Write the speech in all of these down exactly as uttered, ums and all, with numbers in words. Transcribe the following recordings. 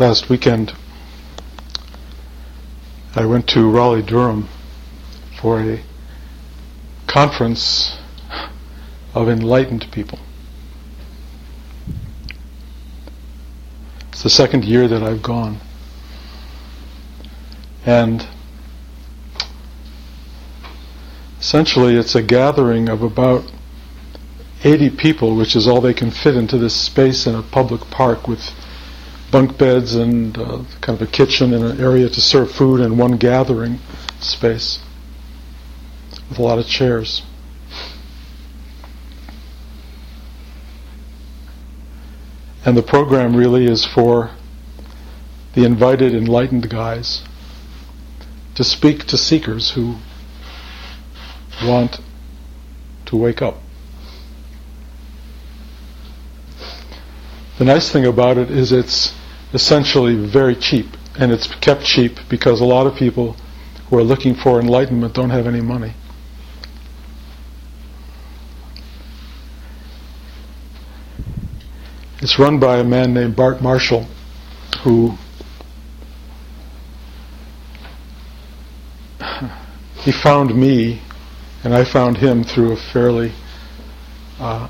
last weekend I went to Raleigh-Durham for a conference of enlightened people. It's the second year that I've gone. And essentially it's a gathering of about eighty people, which is all they can fit into this space in a public park with bunk beds and uh, kind of a kitchen and an area to serve food and one gathering space with a lot of chairs. And the program really is for the invited enlightened guys to speak to seekers who want to wake up. The nice thing about it is it's essentially very cheap, and it's kept cheap because a lot of people who are looking for enlightenment don't have any money. It's run by a man named Bart Marshall, who he found me and I found him through a fairly uh,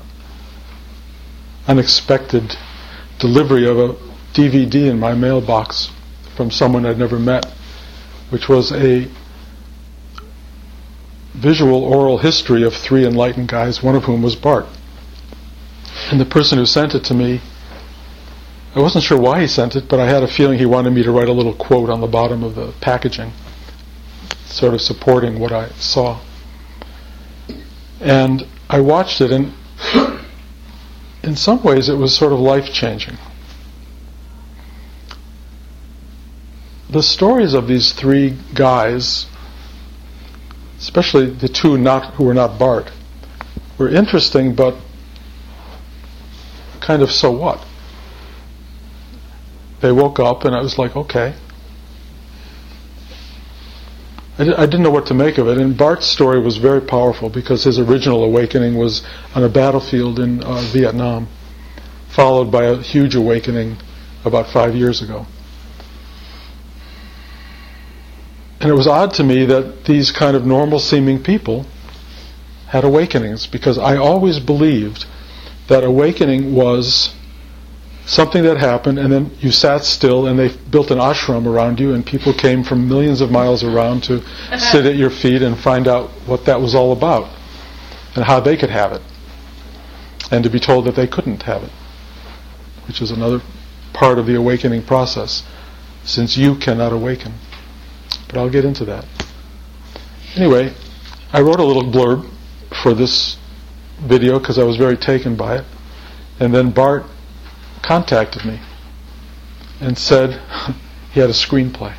unexpected delivery of a D V D in my mailbox from someone I'd never met, which was a visual oral history of three enlightened guys, one of whom was Bart. And the person who sent it to me, I wasn't sure why he sent it, but I had a feeling he wanted me to write a little quote on the bottom of the packaging, sort of supporting what I saw. And I watched it, and in some ways it was sort of life-changing. The stories of these three guys, especially the two not who were not Bart, were interesting, but kind of so what? They woke up and I was like, okay. I, di- I didn't know what to make of it. And Bart's story was very powerful because his original awakening was on a battlefield in uh, Vietnam, followed by a huge awakening about five years ago. And it was odd to me that these kind of normal-seeming people had awakenings, because I always believed that awakening was something that happened and then you sat still and they built an ashram around you and people came from millions of miles around to sit at your feet and find out what that was all about and how they could have it, and to be told that they couldn't have it, which is another part of the awakening process, since you cannot awaken. But I'll get into that. Anyway, I wrote a little blurb for this video because I was very taken by it, and then Bart contacted me and said he had a screenplay.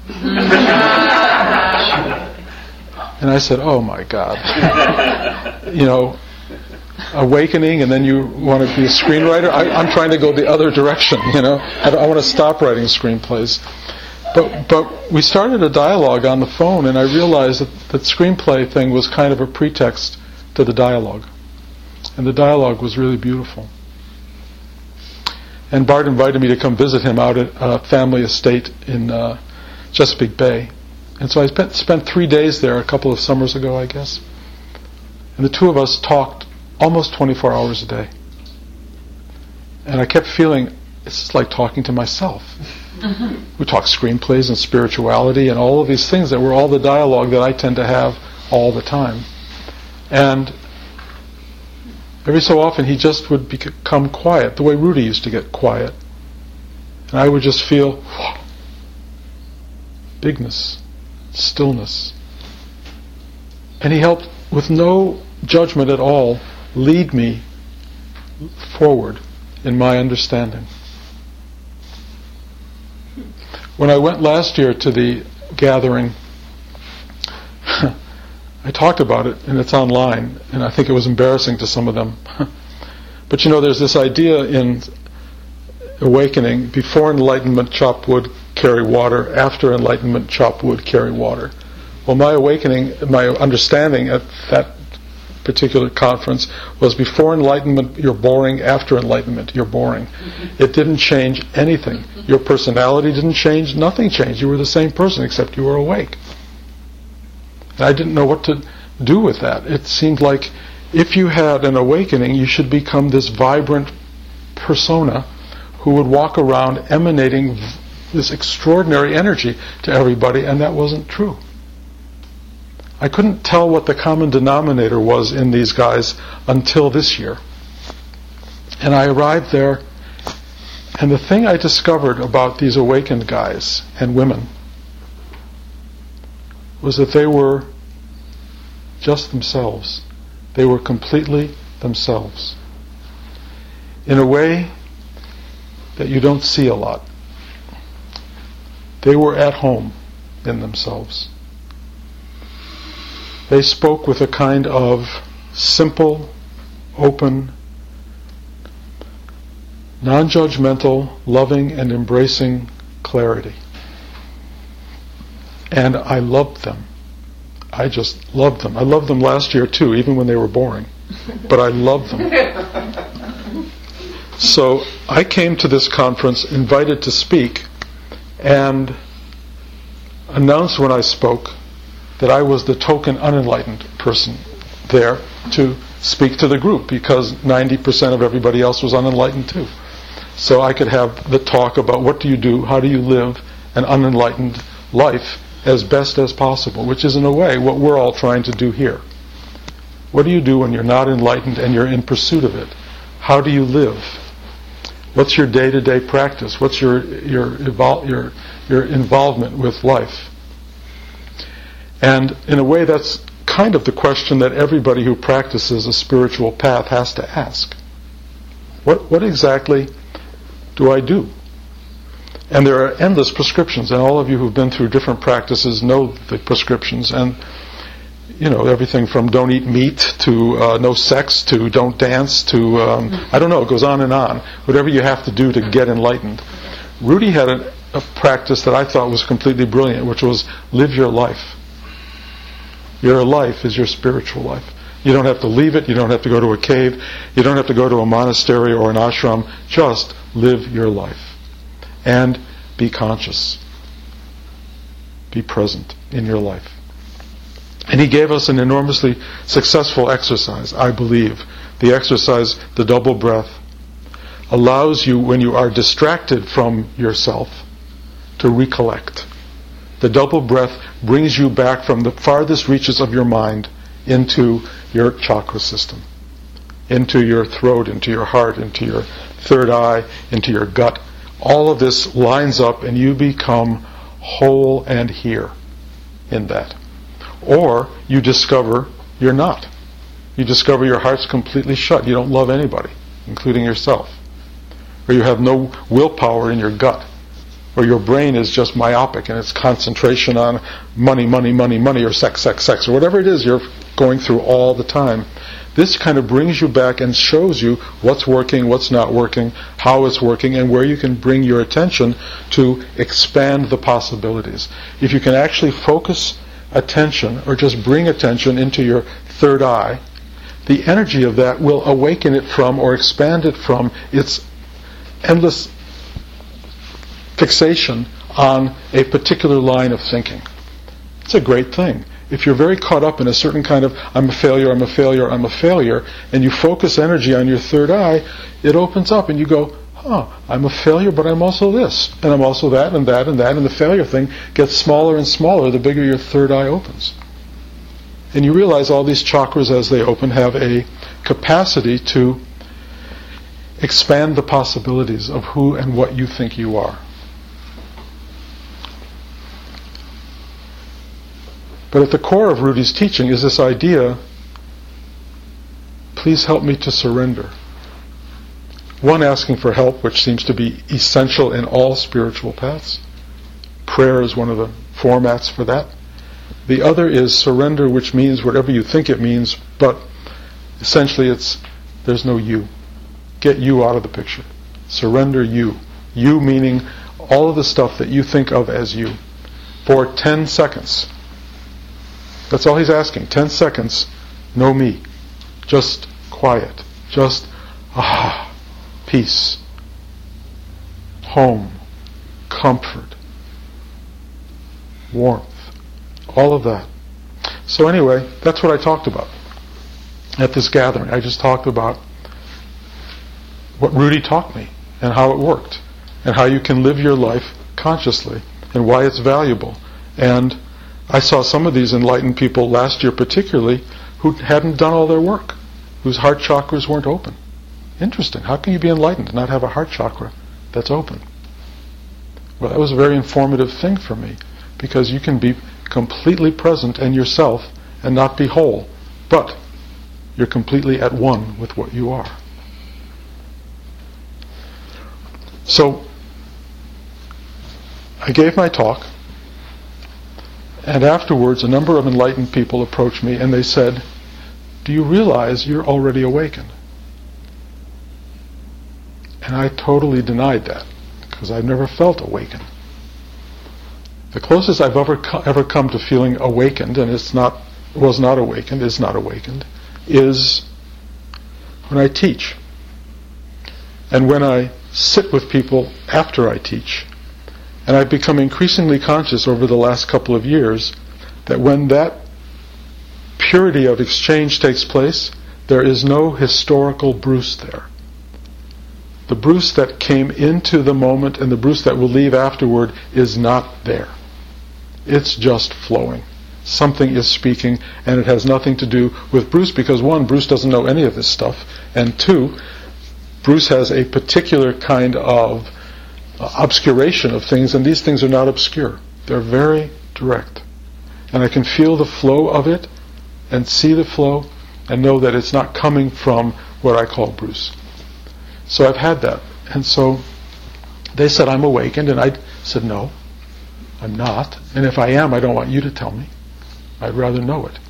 And I said, oh my God. You know, awakening and then you want to be a screenwriter? I, I'm trying to go the other direction, you know. I, I want to stop writing screenplays. But but we started a dialogue on the phone, and I realized that that screenplay thing was kind of a pretext to the dialogue. And the dialogue was really beautiful. And Bart invited me to come visit him out at a family estate in uh, Chesapeake Bay. And so I spent, spent three days there a couple of summers ago, I guess. And the two of us talked almost twenty-four hours a day. And I kept feeling, it's just like talking to myself. Mm-hmm. We talked screenplays and spirituality and all of these things that were all the dialogue that I tend to have all the time. And every so often he just would become quiet, the way Rudy used to get quiet. And I would just feel bigness, stillness. And he helped, with no judgment at all, lead me forward in my understanding. When I went last year to the gathering, I talked about it, and it's online, and I think it was embarrassing to some of them. But you know, there's this idea in awakening: before enlightenment, chop wood, carry water; after enlightenment, chop wood, carry water. Well, my awakening, my understanding at that particular conference was before enlightenment, you're boring. After enlightenment, you're boring. It didn't change anything. Your personality didn't change. Nothing changed. You were the same person except you were awake. And I didn't know what to do with that. It seemed like if you had an awakening, you should become this vibrant persona who would walk around emanating this extraordinary energy to everybody, and that wasn't true. I couldn't tell what the common denominator was in these guys until this year. And I arrived there, and the thing I discovered about these awakened guys and women was that they were just themselves. They were completely themselves. In a way that you don't see a lot. They were at home in themselves. They spoke with a kind of simple, open, non-judgmental, loving and embracing clarity. And I loved them. I just loved them. I loved them last year too, even when they were boring. But I loved them. So I came to this conference invited to speak and announced when I spoke that I was the token unenlightened person there to speak to the group, because ninety percent of everybody else was unenlightened too. So I could have the talk about what do you do, how do you live an unenlightened life as best as possible, which is in a way what we're all trying to do here. What do you do when you're not enlightened and you're in pursuit of it? How do you live? What's your day-to-day practice? What's your your evol- your your involvement with life? And in a way, that's kind of the question that everybody who practices a spiritual path has to ask. What what exactly do I do? And there are endless prescriptions, and all of you who've been through different practices know the prescriptions, and you know, everything from don't eat meat to uh, no sex to don't dance to, um, I don't know, it goes on and on. Whatever you have to do to get enlightened. Rudy had a, a practice that I thought was completely brilliant, which was live your life. Your life is your spiritual life. You don't have to leave it, you don't have to go to a cave, you don't have to go to a monastery or an ashram. Just live your life. And be conscious. Be present in your life. And he gave us an enormously successful exercise, I believe. The exercise, the double breath, allows you, when you are distracted from yourself, to recollect. The double breath brings you back from the farthest reaches of your mind into your chakra system, into your throat, into your heart, into your third eye, into your gut. All of this lines up and you become whole and here in that. Or you discover you're not. You discover your heart's completely shut. You don't love anybody, including yourself. Or you have no willpower in your gut. Or your brain is just myopic and its concentration on money, money, money, money, or sex, sex, sex, or whatever it is you're going through all the time. This kind of brings you back and shows you what's working, what's not working, how it's working, and where you can bring your attention to expand the possibilities. If you can actually focus attention, or just bring attention into your third eye, the energy of that will awaken it from, or expand it from, its endless fixation on a particular line of thinking. It's a great thing. If you're very caught up in a certain kind of, I'm a failure, I'm a failure, I'm a failure, and you focus energy on your third eye, it opens up and you go, huh, I'm a failure, but I'm also this, and I'm also that, and that, and that, and the failure thing gets smaller and smaller the bigger your third eye opens. And you realize all these chakras, as they open, have a capacity to expand the possibilities of who and what you think you are. But at the core of Rudy's teaching is this idea, please help me to surrender. One, asking for help, which seems to be essential in all spiritual paths. Prayer is one of the formats for that. The other is surrender, which means whatever you think it means, but essentially it's, there's no you. Get you out of the picture. Surrender you. You meaning all of the stuff that you think of as you. For ten seconds. That's all he's asking. Ten seconds, no me. just quiet, just ah, peace, home, comfort, warmth, all of that. So anyway, that's what I talked about at this gathering. I just talked about what Rudy taught me and how it worked and how you can live your life consciously and why it's valuable. And I saw some of these enlightened people last year particularly who hadn't done all their work, whose heart chakras weren't open. Interesting. How can you be enlightened and not have a heart chakra that's open? Well, that was a very informative thing for me, because you can be completely present and yourself and not be whole, but you're completely at one with what you are. So I gave my talk, and afterwards a number of enlightened people approached me and they said, "Do you realize you're already awakened?" And I totally denied that, because I've never felt awakened. The closest I've ever co- ever come to feeling awakened, and it's not was not awakened, is not awakened, is when I teach. And when I sit with people after I teach. And I've become increasingly conscious over the last couple of years that when that purity of exchange takes place, there is no historical Bruce there. The Bruce that came into the moment and the Bruce that will leave afterward is not there. It's just flowing. Something is speaking, and it has nothing to do with Bruce, because one, Bruce doesn't know any of this stuff, and two, Bruce has a particular kind of uh, obscuration of things, and these things are not obscure. They're very direct. And I can feel the flow of it, and see the flow, and know that it's not coming from what I call Bruce. So I've had that. And so they said, "I'm awakened," and I said, "No, I'm not. And if I am, I don't want you to tell me. I'd rather know it."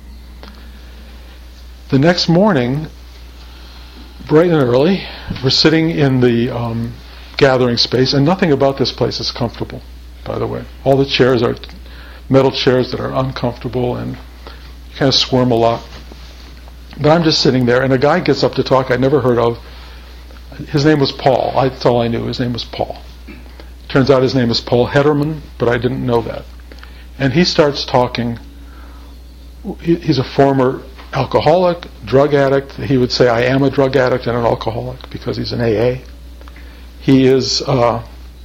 The next morning, bright and early, we're sitting in the um, gathering space, and nothing about this place is comfortable, by the way. All the chairs are metal chairs that are uncomfortable, and you kind of squirm a lot. But I'm just sitting there, and a guy gets up to talk I'd never heard of. His name was Paul. I, that's all I knew. His name was Paul. Turns out his name is Paul Hederman, but I didn't know that. And he starts talking. He, he's a former alcoholic, drug addict. He would say, "I am a drug addict and an alcoholic," because he's an A A. He is uh,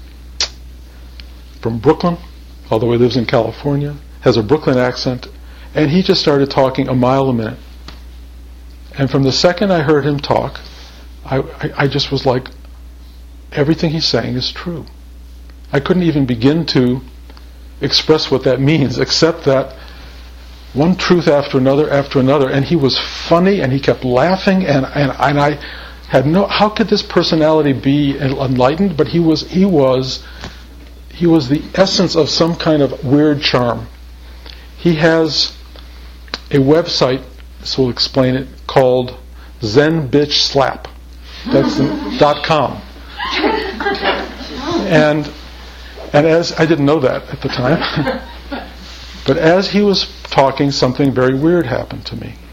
from Brooklyn, although he lives in California, has a Brooklyn accent, and he just started talking a mile a minute. And from the second I heard him talk, I, I, I just was like, everything he's saying is true. I couldn't even begin to express what that means, except that one truth after another after another, and he was funny, and he kept laughing, and, and, and I had no, how could this personality be enlightened? But he was, he was, he was the essence of some kind of weird charm. He has a website, so we'll explain it, called Zen Bitch Slap. That's dot com. And and as I didn't know that at the time, but as he was talking, something very weird happened to me.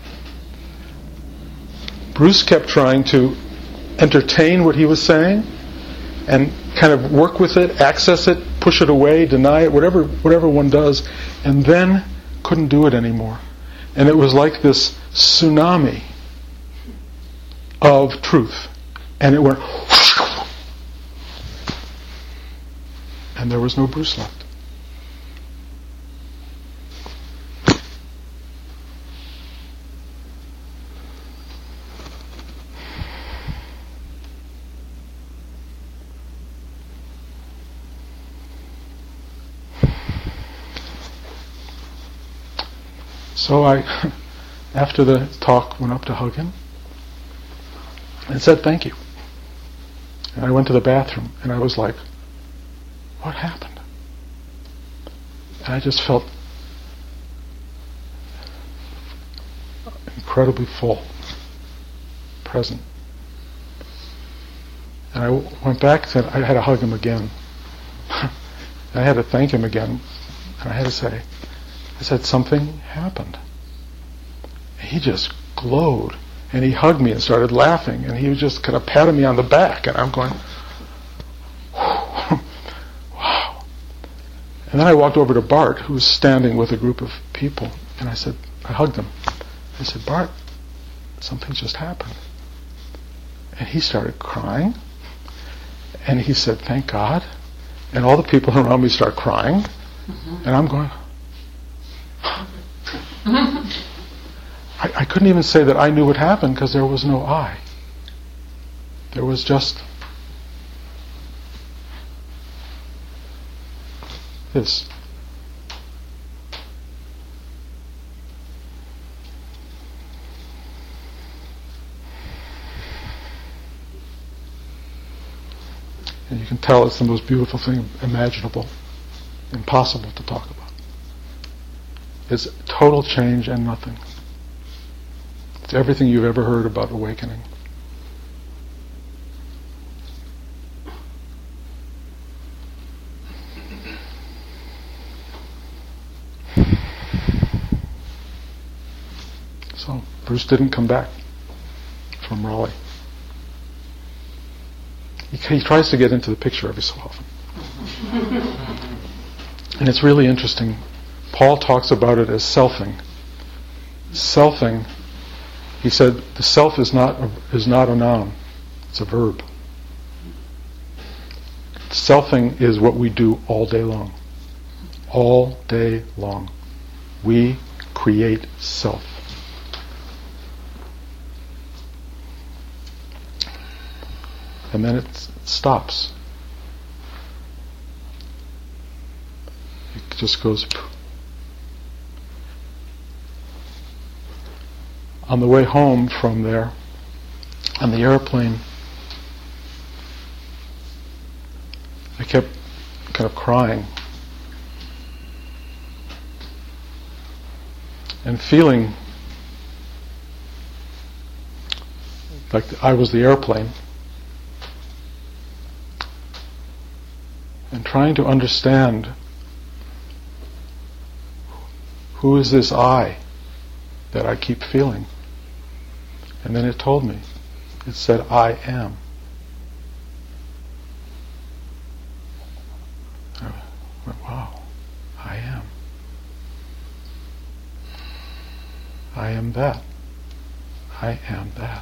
Bruce kept trying to entertain what he was saying and kind of work with it, access it, push it away, deny it, whatever whatever one does, and then couldn't do it anymore. And it was like this tsunami of truth. And it went, and there was no Bruce left. So I, after the talk, went up to hug him and said thank you. And I went to the bathroom, and I was like, what happened? And I just felt incredibly full, present. And I went back and said, I had to hug him again. I had to thank him again. And I had to say, I said, something happened. And he just glowed. And he hugged me and started laughing. And he was just kind of patting me on the back. And I'm going, wow. And then I walked over to Bart, who was standing with a group of people. And I said, I hugged him. I said, Bart, something just happened. And he started crying. And he said, thank God. And all the people around me start crying. Mm-hmm. And I'm going, I, I couldn't even say that I knew what happened because there was no I. There was just this. And you can tell it's the most beautiful thing imaginable, impossible to talk about. It's total change and nothing. It's everything you've ever heard about awakening. So, Bruce didn't come back from Raleigh. He, he tries to get into the picture every so often. And it's really interesting. Paul talks about it as selfing. Selfing, he said, the self is not a, is not a noun. It's a verb. Selfing is what we do all day long. All day long. We create self. And then it stops. It just goes. On the way home from there, on the airplane, I kept kind of crying and feeling like I was the airplane. And trying to understand, who is this I that I keep feeling? And then it told me. It said, I am. I went, wow, I am. I am that. I am that.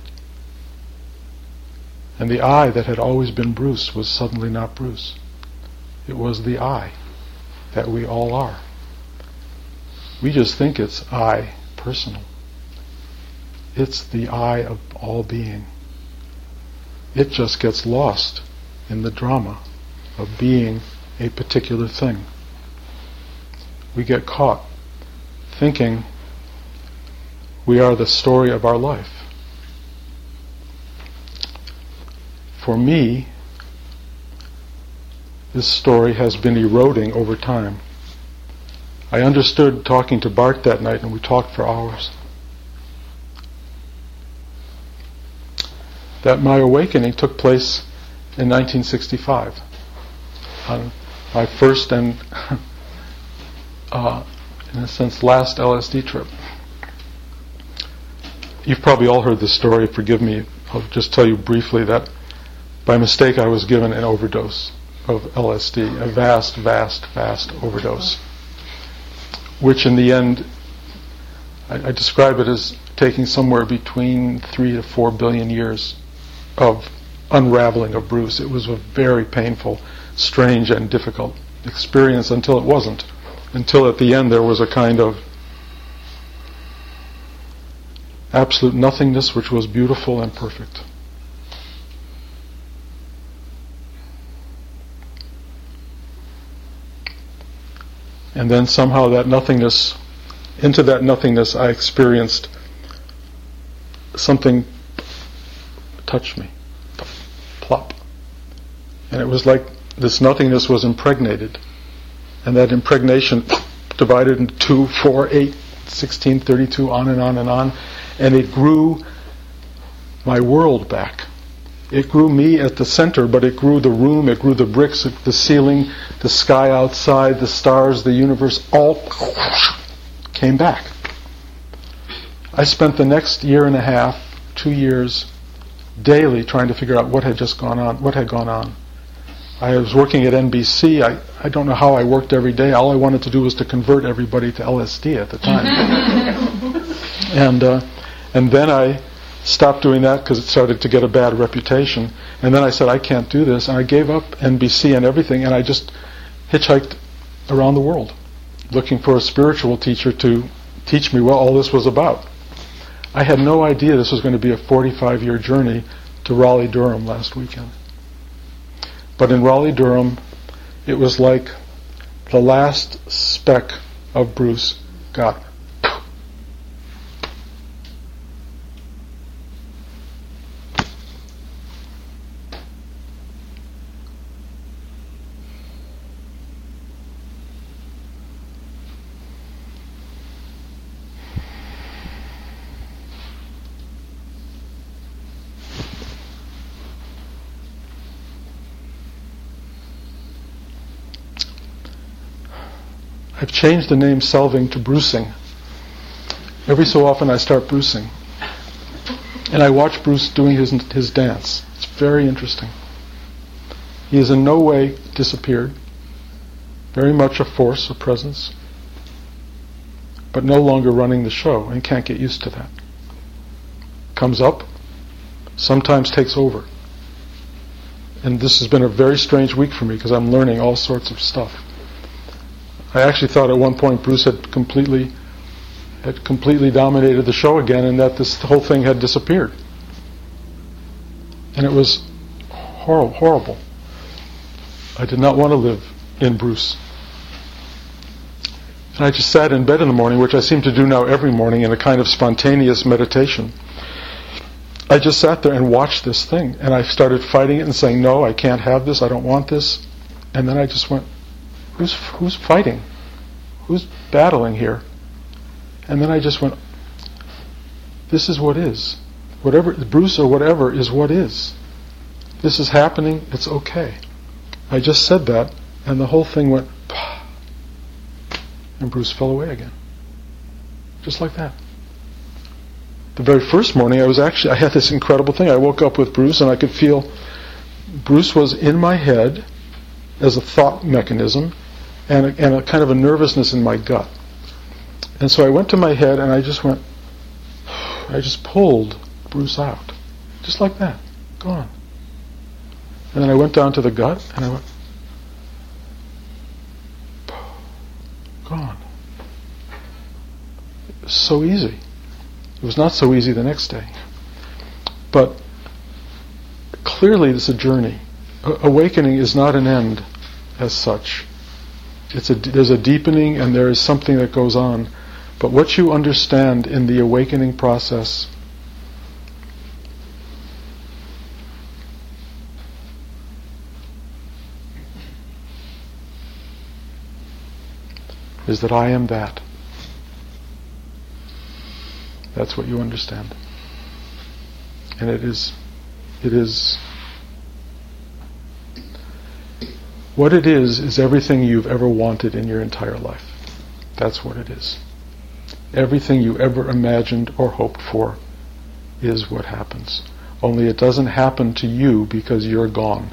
And the I that had always been Bruce was suddenly not Bruce. It was the I that we all are. We just think it's I, personal. It's the I of all being. It just gets lost in the drama of being a particular thing. We get caught thinking we are the story of our life. For me, this story has been eroding over time. I understood talking to Bart that night, and we talked for hours, that my awakening took place in nineteen sixty-five, on my first and, uh, in a sense, last L S D trip. You've probably all heard this story, forgive me, I'll just tell you briefly that by mistake I was given an overdose of L S D, a vast, vast, vast overdose, which in the end, I, I describe it as taking somewhere between three to four billion years of unraveling of Bruce. It was a very painful, strange, and difficult experience until it wasn't. Until at the end there was a kind of absolute nothingness which was beautiful and perfect. And then somehow that nothingness, into that nothingness I experienced something touch me. Plop. And it was like this nothingness was impregnated. And that impregnation divided into two, four, eight, sixteen, thirty-two, on and on and on. And it grew my world back. It grew me at the center, but it grew the room, it grew the bricks, the ceiling, the sky outside, the stars, the universe, all came back. I spent the next year and a half, two years, daily trying to figure out what had just gone on, what had gone on. I was working at N B C. I, I don't know how I worked every day. All I wanted to do was to convert everybody to L S D at the time. and uh, and then I stopped doing that because it started to get a bad reputation. And then I said, I can't do this. And I gave up N B C and everything, and I just hitchhiked around the world looking for a spiritual teacher to teach me what all this was about. I had no idea this was going to be a forty-five-year journey to Raleigh-Durham last weekend. But in Raleigh-Durham, it was like the last speck of Bruce got. I've changed the name Selving to Brucing. Every so often I start Brucing. And I watch Bruce doing his his dance. It's very interesting. He has in no way disappeared. Very much a force, a presence. But no longer running the show, and can't get used to that. Comes up, sometimes takes over. And this has been a very strange week for me because I'm learning all sorts of stuff. I actually thought at one point Bruce had completely had completely dominated the show again, and that this whole thing had disappeared. And it was horrible, horrible. I did not want to live in Bruce. And I just sat in bed in the morning, which I seem to do now every morning in a kind of spontaneous meditation. I just sat there and watched this thing, and I started fighting it and saying, no, I can't have this, I don't want this. And then I just went, Who's who's fighting? Who's battling here? And then I just went, this is what is. Whatever, Bruce or whatever is what is. This is happening, it's okay. I just said that, and the whole thing went, pah, and Bruce fell away again. Just like that. The very first morning, I was actually, I had this incredible thing. I woke up with Bruce, and I could feel Bruce was in my head as a thought mechanism, and a, and a kind of a nervousness in my gut. And so I went to my head and I just went, I just pulled Bruce out. Just like that. Gone. And then I went down to the gut and I went, gone. It was so easy. It was not so easy the next day. But clearly it's a journey. A- awakening is not an end as such. It's a, there's a deepening and there is something that goes on. But what you understand in the awakening process is that I am that. That's what you understand. And it is, it is, what it is, is everything you've ever wanted in your entire life. That's what it is. Everything you ever imagined or hoped for is what happens. Only it doesn't happen to you because you're gone.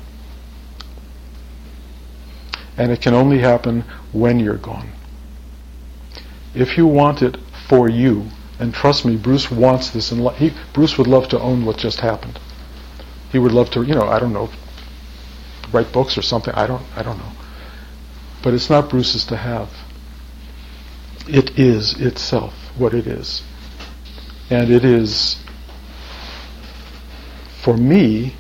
And it can only happen when you're gone. If you want it for you, and trust me, Bruce wants this in life. He, Bruce would love to own what just happened. He would love to, you know, I don't know, write books or something. I don't, I don't know. But it's not Bruce's to have. It is itself what it is. And it is, for me,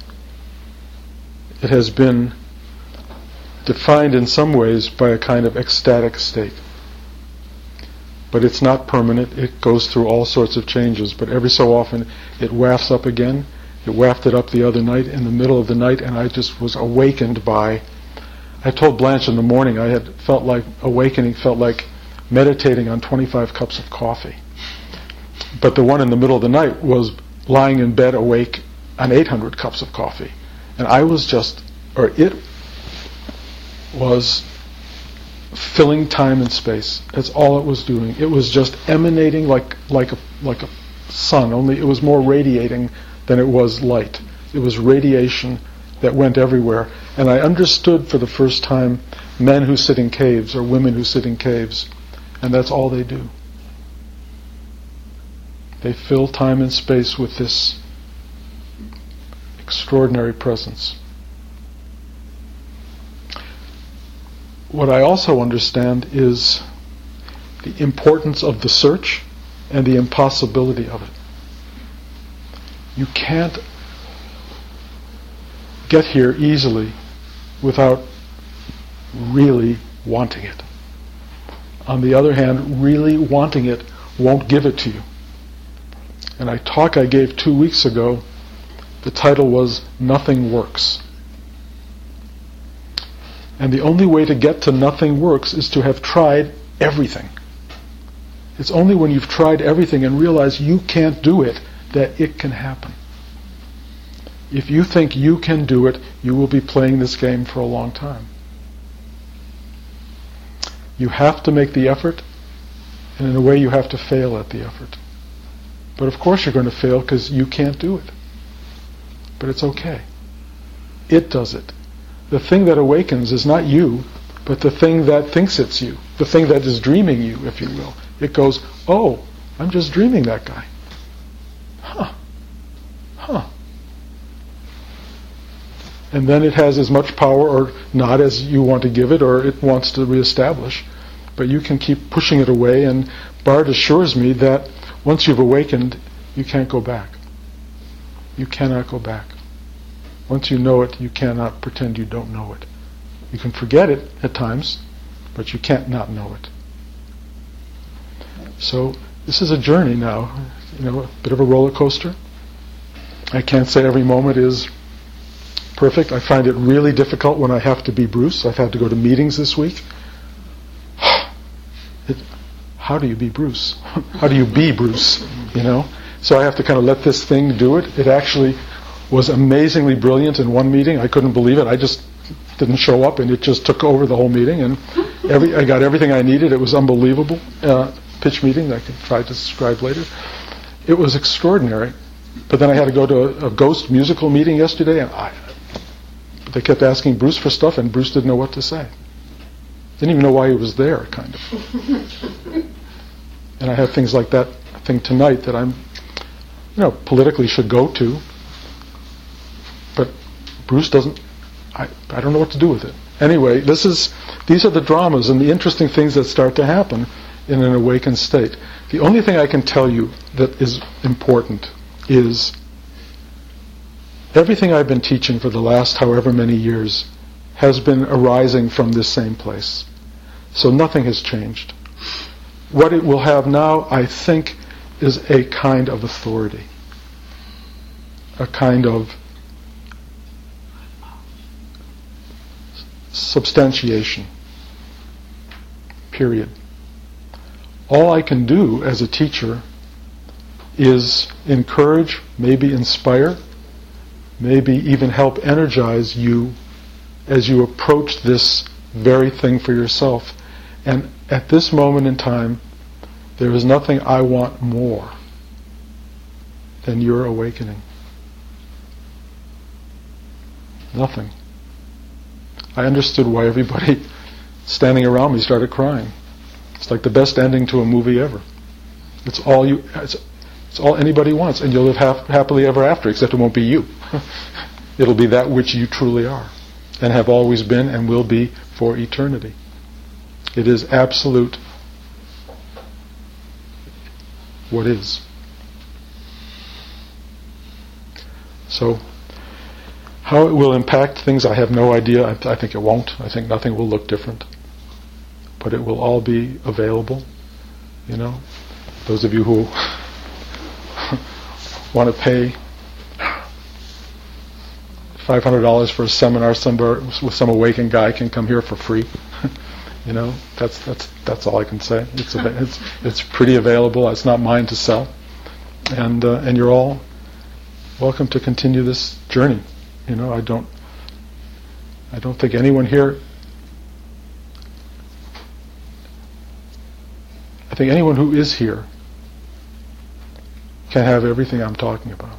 it has been defined in some ways by a kind of ecstatic state. But it's not permanent. It goes through all sorts of changes. But every so often it wafts up again. It wafted up the other night in the middle of the night, and I just was awakened by, I told Blanche in the morning, I had felt like awakening, felt like meditating on twenty-five cups of coffee. But the one in the middle of the night was lying in bed awake on eight hundred cups of coffee. And I was just, or it was filling time and space. That's all it was doing. It was just emanating like like a like a sun, only it was more radiating than it was light. It was radiation that went everywhere. And I understood for the first time men who sit in caves or women who sit in caves, and that's all they do. They fill time and space with this extraordinary presence. What I also understand is the importance of the search and the impossibility of it. You can't get here easily without really wanting it. On the other hand, really wanting it won't give it to you. And a talk I gave two weeks ago, the title was Nothing Works. And the only way to get to nothing works is to have tried everything. It's only when you've tried everything and realize you can't do it that it can happen. If you think you can do it, you will be playing this game for a long time. You have to make the effort, and in a way you have to fail at the effort. But of course you're going to fail because you can't do it. But it's okay. It does it. The thing that awakens is not you, but the thing that thinks it's you. The thing that is dreaming you, if you will. It goes, oh, I'm just dreaming that guy. Huh. Huh. And then it has as much power or not as you want to give it or it wants to reestablish. But you can keep pushing it away, and Bart assures me that once you've awakened, you can't go back. You cannot go back. Once you know it, you cannot pretend you don't know it. You can forget it at times, but you can't not know it. So this is a journey now, you know, a bit of a roller coaster. I can't say every moment is perfect. I find it really difficult when I have to be Bruce. I've had to go to meetings this week. It, how do you be Bruce? How do you be Bruce? You know? So I have to kind of let this thing do it. It actually was amazingly brilliant in one meeting. I couldn't believe it. I just didn't show up, and it just took over the whole meeting. And every I got everything I needed. It was unbelievable. Uh, pitch meeting that I could try to describe later. It was extraordinary. But then I had to go to a, a ghost musical meeting yesterday, and I, they kept asking Bruce for stuff, and Bruce didn't know what to say. Didn't even know why he was there, kind of. And I have things like that thing tonight that I'm, you know, politically should go to. But Bruce doesn't, I, I don't know what to do with it. Anyway, this is, these are the dramas and the interesting things that start to happen in an awakened state. The only thing I can tell you that is important is everything I've been teaching for the last however many years has been arising from this same place. So nothing has changed. What it will have now, I think, is a kind of authority. A kind of substantiation. Period. All I can do as a teacher is encourage, maybe inspire, maybe even help energize you as you approach this very thing for yourself. And at this moment in time, there is nothing I want more than your awakening. Nothing. I understood why everybody standing around me started crying. It's like the best ending to a movie ever. It's all you. It's, it's all anybody wants, and you'll live hap- happily ever after. Except it won't be you. It'll be that which you truly are, and have always been, and will be for eternity. It is absolute. What is. So, how it will impact things, I have no idea. I, I think it won't. I think nothing will look different. But it will all be available. You know, those of you who want to pay five hundred dollars for a seminar somewhere with some awakened guy can come here for free. You know, that's that's that's all I can say. It's a, it's it's pretty available. It's not mine to sell, and uh, and you're all welcome to continue this journey. You know, I don't I don't think anyone here I think anyone who is here can have everything I'm talking about.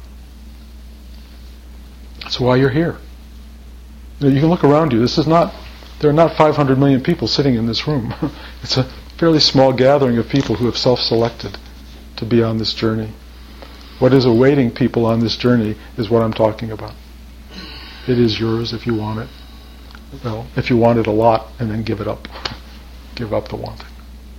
That's why you're here. You know, you can look around you. This is not, there are not five hundred million people sitting in this room. It's a fairly small gathering of people who have self-selected to be on this journey. What is awaiting people on this journey is what I'm talking about. It is yours if you want it. Well, if you want it a lot, and then give it up. Give up the wanting.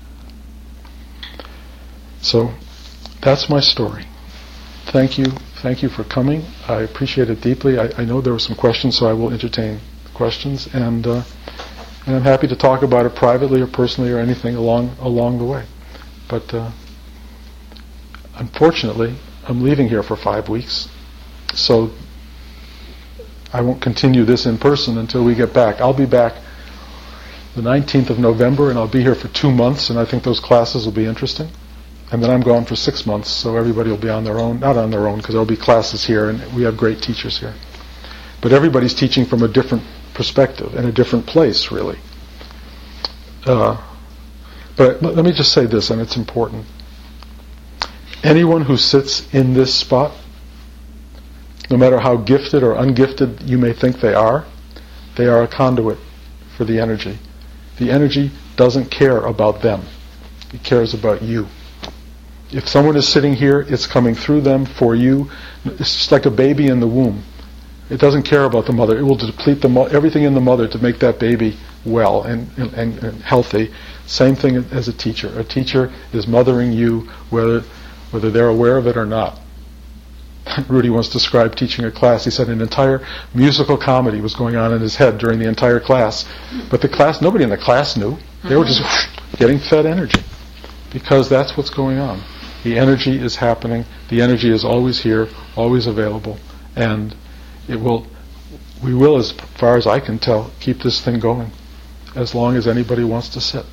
So, that's my story. Thank you. Thank you for coming. I appreciate it deeply. I, I know there were some questions, so I will entertain questions. And uh, and I'm happy to talk about it privately or personally or anything along along the way. But uh, unfortunately, I'm leaving here for five weeks. So I won't continue this in person until we get back. I'll be back the nineteenth of November, and I'll be here for two months, and I think those classes will be interesting. And then I'm gone for six months, so everybody will be on their own. Not on their own, because there will be classes here, and we have great teachers here. But everybody's teaching from a different perspective, and a different place, really. Uh, but let me just say this, and it's important. Anyone who sits in this spot, no matter how gifted or ungifted you may think they are, they are a conduit for the energy. The energy doesn't care about them. It cares about you. If someone is sitting here, it's coming through them for you. It's just like a baby in the womb. It doesn't care about the mother. It will deplete the mo- everything in the mother to make that baby well and, and, and healthy. Same thing as a teacher. A teacher is mothering you whether whether they're aware of it or not. Rudy once described teaching a class. He said an entire musical comedy was going on in his head during the entire class. But the class, nobody in the class knew. They were just getting fed energy. Because that's what's going on. The energy is happening. The energy is always here, always available. And it will, we will, as far as I can tell, keep this thing going as long as anybody wants to sit.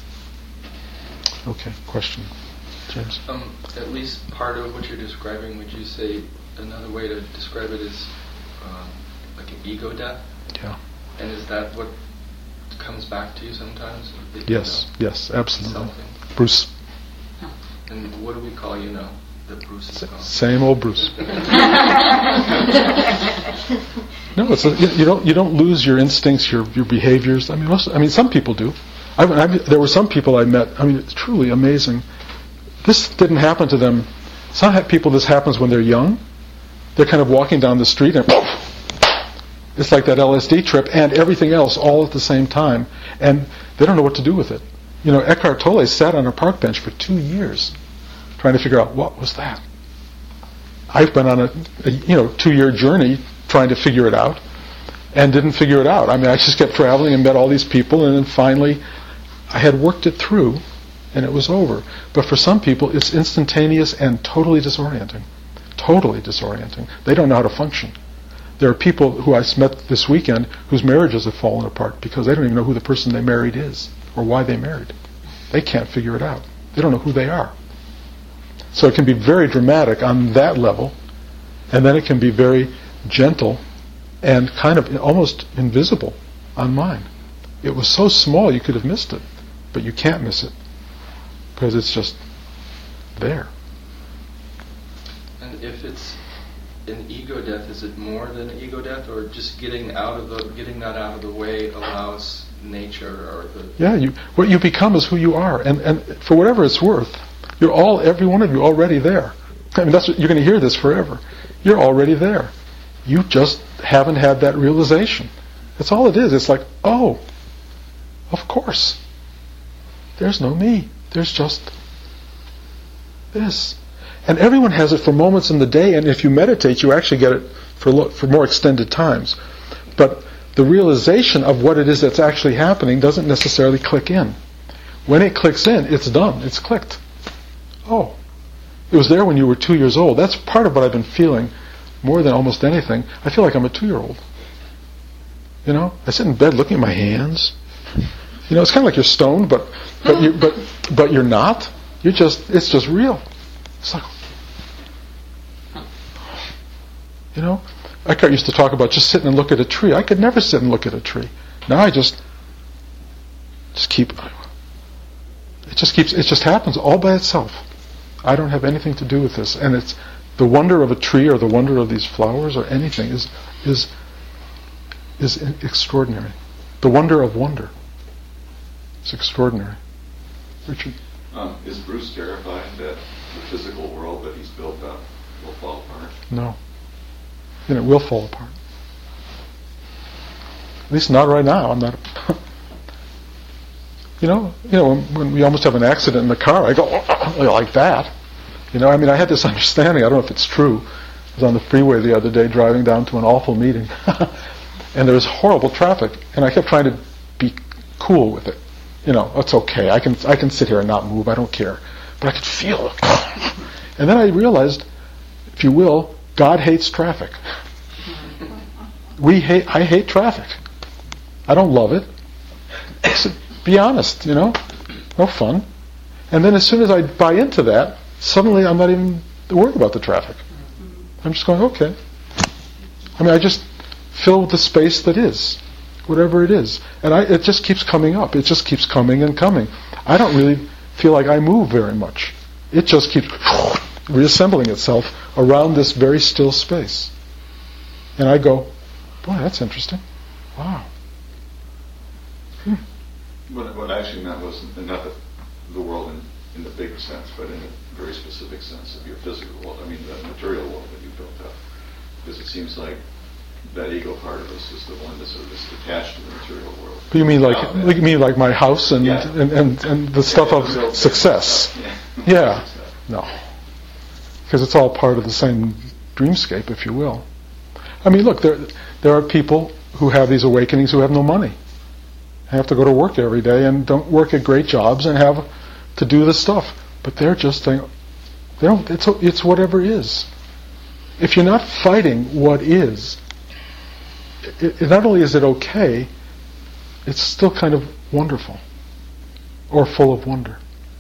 Okay, question. James? Um, at least part of what you're describing, would you say another way to describe it is um, like an ego death? Yeah. And is that what comes back to you sometimes? Yes, ego? Yes, absolutely. Something? Bruce. And what do we call you now that Bruce is called? Same old Bruce. No, it's a, you don't you don't lose your instincts, your your behaviors. I mean, most, I mean, some people do. I, I, there were some people I met. I mean, it's truly amazing. This didn't happen to them. Some people, this happens when they're young. They're kind of walking down the street and it's like that L S D trip and everything else all at the same time, and they don't know what to do with it. You know, Eckhart Tolle sat on a park bench for two years trying to figure out what was that. I've been on a, a you know two-year journey trying to figure it out and didn't figure it out. I mean, I just kept traveling and met all these people, and then finally I had worked it through and it was over. But for some people, it's instantaneous and totally disorienting. Totally disorienting. They don't know how to function. There are people who I met this weekend whose marriages have fallen apart because they don't even know who the person they married is or why they married. They can't figure it out. They don't know who they are. So it can be very dramatic on that level, and then it can be very gentle and kind of almost invisible on mine. It was so small you could have missed it, but you can't miss it because it's just there. And if it's an ego death, is it more than an ego death, or just getting out of the getting that out of the way allows nature or the yeah you what you become is who you are, and and for whatever it's worth, you're all every one of you already there. I mean, that's what, you're going to hear this forever. You're already there. You just haven't had that realization. That's all it is. It's like, oh, of course, there's no me. There's just this. And everyone has it for moments in the day, and if you meditate, you actually get it for lo- for more extended times. But the realization of what it is that's actually happening doesn't necessarily click in. When it clicks in, it's done. It's clicked. Oh, it was there when you were two years old. That's part of what I've been feeling more than almost anything. I feel like I'm a two-year-old. You know, I sit in bed looking at my hands. You know, it's kind of like you're stoned, but but you but but you're not. You're just it's just real. It's like, you know, Eckhart used to talk about just sitting and look at a tree. I could never sit and look at a tree. Now I just just keep. it just keeps, it just happens all by itself. I don't have anything to do with this. And it's the wonder of a tree or the wonder of these flowers or anything is is is extraordinary. The wonder of wonder. It's extraordinary. Richard? Um, is Bruce terrified that the physical world that he's built up will fall apart? No. And it will fall apart. At least not right now. I'm not. you know, you know, when, when we almost have an accident in the car, I go like that. You know, I mean, I had this understanding. I don't know if it's true. I was on the freeway the other day driving down to an awful meeting, and there was horrible traffic, and I kept trying to be cool with it. You know, it's okay. I can I can sit here and not move. I don't care. But I could feel it. And then I realized, if you will, God hates traffic. We hate. I hate traffic. I don't love it. So be honest, you know, no fun. And then as soon as I buy into that, suddenly I'm not even worried about the traffic. I'm just going, okay. I mean, I just fill the space that is, whatever it is. And I, it just keeps coming up. It just keeps coming and coming. I don't really feel like I move very much. It just keeps reassembling itself around this very still space. And I go, boy, that's interesting. Wow. Hmm. What, what I actually meant was not the, the world in, in the bigger sense, but in a very specific sense of your physical world. I mean, the material world that you built up. Because it seems like that ego part of us is the one that's sort of attached to the material world. But you mean like um, you mean like my house and yeah. and, and, and the stuff yeah, of success? Yeah. yeah. No. Because it's all part of the same dreamscape, if you will. I mean, look, there there are people who have these awakenings who have no money. They have to go to work every day and don't work at great jobs and have to do this stuff. But they're just saying, they don't. It's it's whatever is. If you're not fighting what is, it, it, not only is it okay, it's still kind of wonderful, or full of wonder.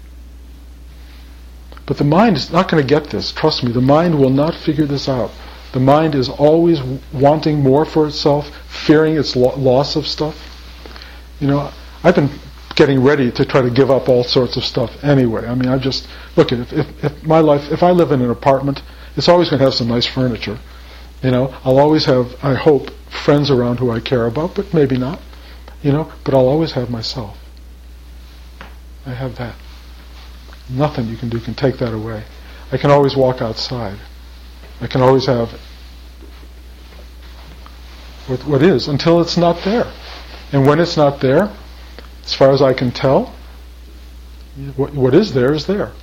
But the mind is not going to get this. Trust me, the mind will not figure this out. The mind is always w- wanting more for itself, fearing its lo- loss of stuff. You know, I've been getting ready to try to give up all sorts of stuff anyway. I mean, I just look at if, if, if my life. If I live in an apartment, it's always going to have some nice furniture. You know, I'll always have, I hope, friends around who I care about, but maybe not. You know, but I'll always have myself. I have that. Nothing you can do can take that away. I can always walk outside. I can always have what, what is until it's not there. And when it's not there, as far as I can tell, what, what is there is there.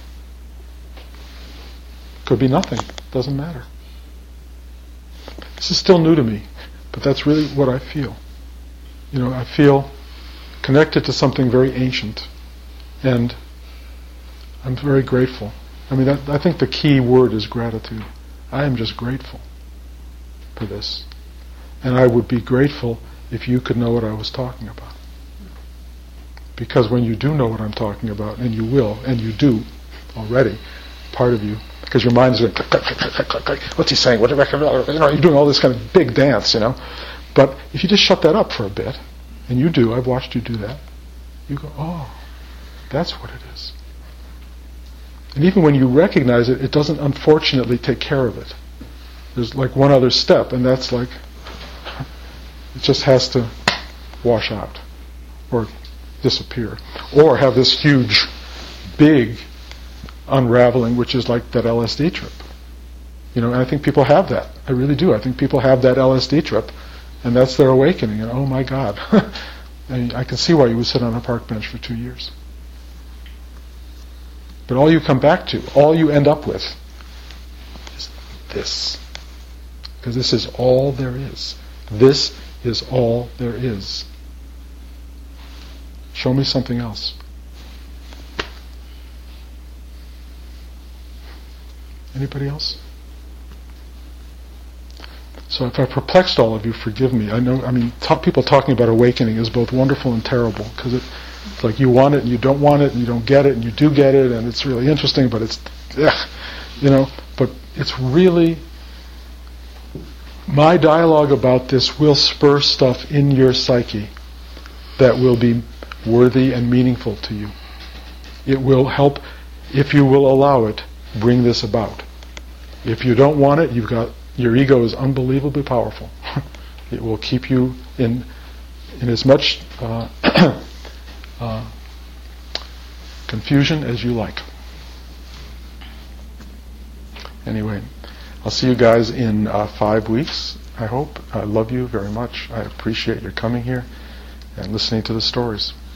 Could be nothing. Doesn't matter. This is still new to me, but that's really what I feel. You know, I feel connected to something very ancient, and I'm very grateful. I mean, that, I think the key word is gratitude. I am just grateful for this. And I would be grateful if you could know what I was talking about. Because when you do know what I'm talking about, and you will, and you do already, part of you, because your mind is going, click, click, click, click, click, click, what's he saying? What, you know, you're doing all this kind of big dance, you know. But if you just shut that up for a bit, and you do, I've watched you do that, you go, oh, that's what it is. And even when you recognize it, it doesn't unfortunately take care of it. There's like one other step, and that's like, it just has to wash out, or disappear, or have this huge, big unraveling, which is like that L S D trip. You know, and I think people have that. I really do. I think people have that L S D trip, and that's their awakening. And oh my God, I, I can see why you would sit on a park bench for two years. But all you come back to, all you end up with, is this. Because this is all there is. This is all there is. Show me something else. Anybody else? So if I perplexed all of you, forgive me. I know, I mean, talk, people talking about awakening is both wonderful and terrible, because it, it's like you want it and you don't want it, and you don't get it and you do get it, and it's really interesting, but it's, ugh, you know, but it's really, my dialogue about this will spur stuff in your psyche that will be worthy and meaningful to you. it will help, if you will allow it, bring this about. If you don't want it, you've got, your ego is unbelievably powerful. It will keep you in in as much uh, uh, confusion as you like. Anyway, I'll see you guys in uh, five weeks, I hope. I love you very much. I appreciate your coming here and listening to the stories.